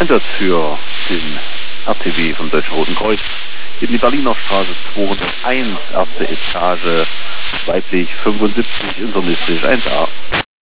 Einsatz für den RTW vom Deutschen Roten Kreuz. In die Berliner Straße 201, erste Etage, weiblich 75, internistisch 1a.